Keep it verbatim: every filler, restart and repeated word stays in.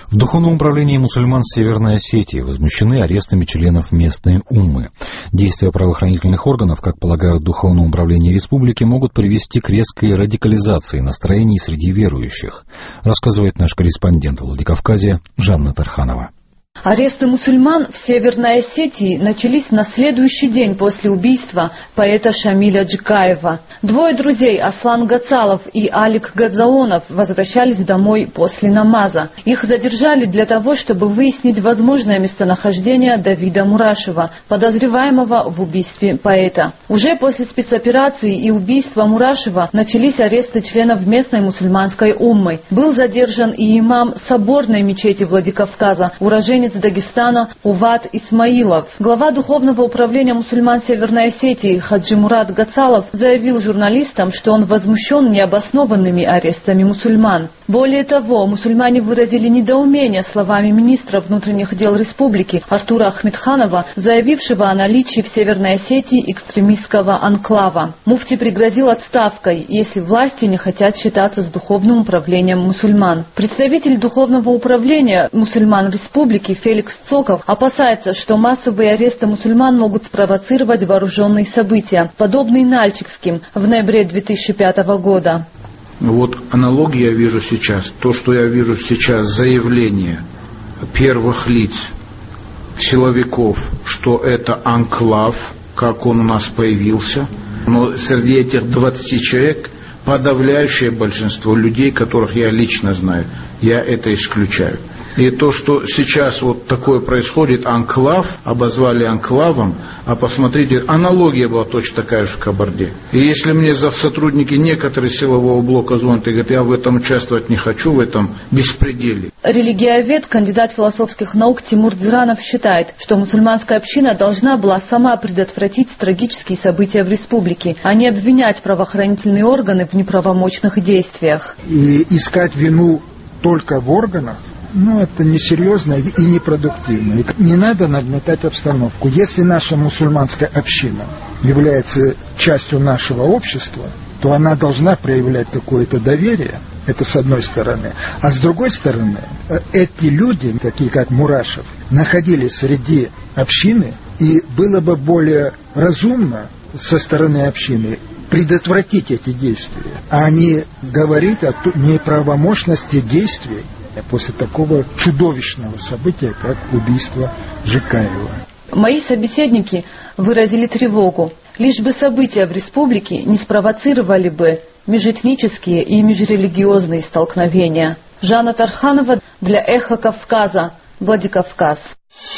В Духовном управлении мусульман Северной Осетии возмущены арестами членов местной уммы. Действия правоохранительных органов, как полагают в Духовном управлении республики, могут привести к резкой радикализации настроений среди верующих, рассказывает наш корреспондент в Владикавказе Жанна Тарханова. Аресты мусульман в Северной Осетии начались на следующий день после убийства поэта Шамиля Джикаева. Двое друзей, Аслан Гацалов и Алик Гадзаонов, возвращались домой после намаза. Их задержали для того, чтобы выяснить возможное местонахождение Давида Мурашева, подозреваемого в убийстве поэта. Уже после спецоперации и убийства Мурашева начались аресты членов местной мусульманской уммы. Был задержан и имам соборной мечети Владикавказа, уроженец Дагестана Увад Исмаилов. Глава Духовного управления мусульман Северной Осетии Хаджи Мурат Гацалов заявил журналистам, что он возмущен необоснованными арестами мусульман. Более того, мусульмане выразили недоумение словами министра внутренних дел республики Артура Ахмедханова, заявившего о наличии в Северной Осетии экстремистского анклава. Муфти пригрозил отставкой, если власти не хотят считаться с Духовным управлением мусульман. Представитель Духовного управления мусульман республики Феликс Цоков опасается, что массовые аресты мусульман могут спровоцировать вооруженные события, подобные нальчикским в ноябре две тысячи пятого года. Вот аналогии я вижу сейчас. То, что я вижу сейчас, заявление первых лиц, силовиков, что это анклав, как он у нас появился. Но среди этих двадцати человек подавляющее большинство людей, которых я лично знаю, я это исключаю. И то, что сейчас вот такое происходит, анклав, обозвали анклавом, а посмотрите, аналогия была точно такая же в Кабарде. И если мне за сотрудники некоторые силового блока звонят и говорят, я в этом участвовать не хочу, в этом беспределе. Религиовед, кандидат философских наук Тимур Дзиранов считает, что мусульманская община должна была сама предотвратить трагические события в республике, а не обвинять правоохранительные органы в неправомочных действиях. И искать вину только в органах, ну, это несерьезно и непродуктивно. И не надо нагнетать обстановку. Если наша мусульманская община является частью нашего общества, то она должна проявлять какое-то доверие. Это с одной стороны. А с другой стороны, эти люди, такие как Мурашев, находились среди общины, и было бы более разумно со стороны общины предотвратить эти действия, а не говорить о неправомощности действий после такого чудовищного события, как убийство Джикаева. Мои собеседники выразили тревогу, лишь бы события в республике не спровоцировали бы межэтнические и межрелигиозные столкновения. Жанна Тарханова для Эхо Кавказа, Владикавказ.